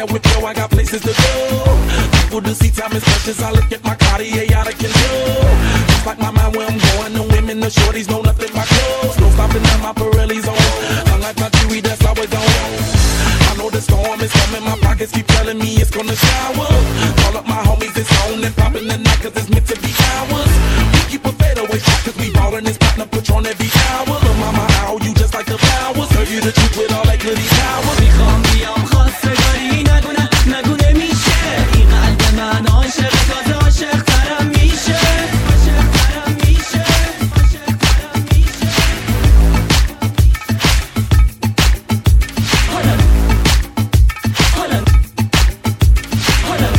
with yo, I got places to go. People to see, time is precious. I look at my Cartier out of control. Just like my mind where I'm going. The women, the shorties know nothing but clothes. No stopping at my Pirelli's on. Unlike my jewelry, that's always on. I know the storm is coming. My pockets keep telling me it's gonna shower. Call up my homies, it's on and popping the night 'cause it's meant to be ours. We keep a fadeaway shot 'cause we ballin' this platinum Patron every hour. Look, mama, how you just like the flowers. Serve you the truth with all that goody power. میخوام بیام خواستگاری نگونه نگونه میشه این قلب من عاشق تازه عاشق ترم میشه عاشق ترم میشه عاشق ترم میشه حالا حالا حالا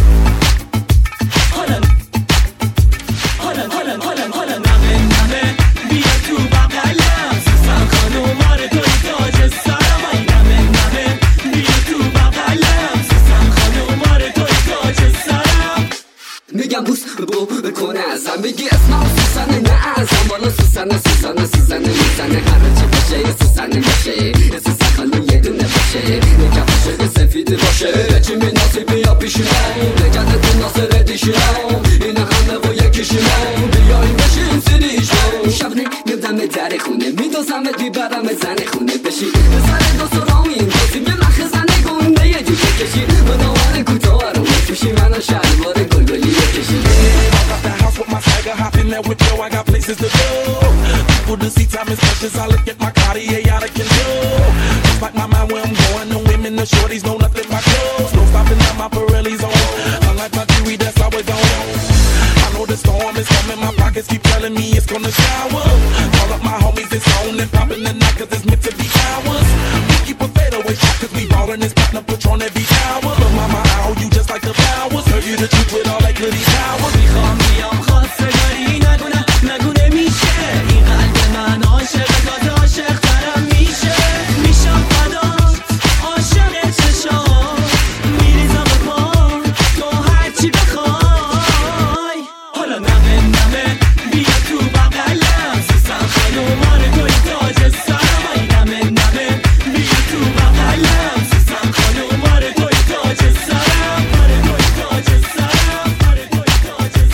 حالا حالا حالا حالا نمه نمه بیا تو بغلم سوسن خانوم آره توی تاج سرم ای نمه نمه بیا تو بغلم سوسن خانوم آره توی تاج سرم میگم بوس بکنه ازم بگی اسمم سوسنه نه ازم بالا سوسنه سوسنه سوسنه میزنه هر چی باشه یه سوسنه باشه یه سوسن خانوم یه دونه باشه میگم باشه یه سفید باشه چی میناسی بیا پیشونم نگرده تو ناصر دیشونم این همه و یکیشونم بیاییم بشیم سیریشم شب نمیدم در خونه میدوزمت بیبرم زن خونه بشی بسر دو سرامین بازی به مخ زنه گنده یه جوشه کشی و دامن کوتاه رو میپوشی منو شلوار گلگلی بکشی Hopping that with yo, I got places to go. People to see, time is precious. I look at my Cartier out of control. Just like my mind where I'm going. The women, the shorties know nothing but clothes. No stopping at my Pirelli's on. Unlike my jewelry, that's always on. I know the storm is coming. My pockets keep telling me it's gonna shower. Call up my homies, it's on and popping the night 'cause it's meant to be ours. We keep a fadeaway shot 'cause we ballin' this platinum Patron every hour. But mama, how you just like the flowers. Serve you the truth with all that goody power. میخوام بیام خواستگاری نگونه نگونه میشه این قلب من عاشق تازه عاشق ترم میشه میشم فدات عاشق چشات میریزم به پا تو هرچی بخوای حالا نمه نمه بیا تو بغلم سوسن خانوم آره توی تاج سرم ای نمه نمه بیا تو بغلم سوسن خانوم آره توی تاج سرم آره توی تاج سرم آره توی تاج سرم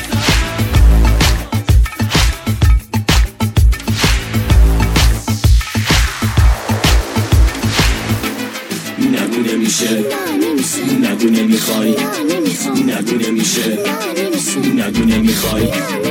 نگو نمیشه نگو نمیخوای نگو نمیشه نگو نمیخوای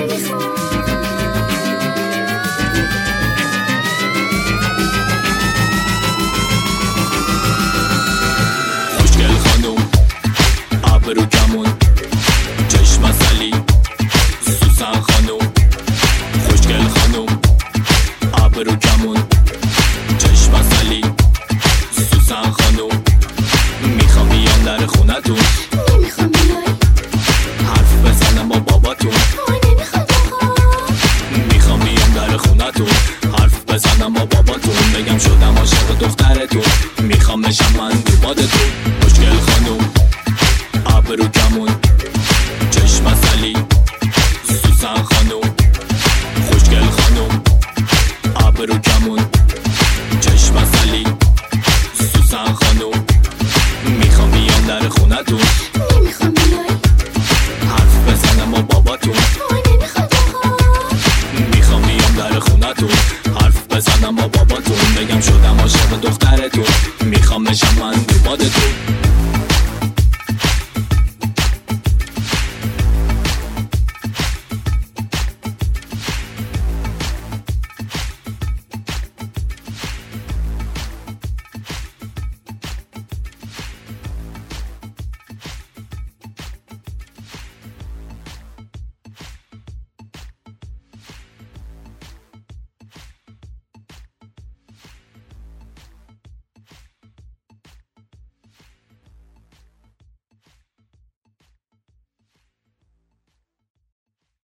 خوشگل خانوم ابرو کمون چشم اصلی سوسن خانوم خوشگل خانوم ابرو کمون چشم اصلی سوسن خانوم میخوام بیام در خونتون نمیخوام بیای حرف بزنم با باباتون نمیخواد آقا میخوام بیام در خونتون حرف بزنم با باباتون بگم شدم عاشق دخترتون میخوام نشم من دوبادتون خوشگل خانوم ابرو کمون چشم اصلی سوسن خانوم خوشگل خانوم ابرو کمون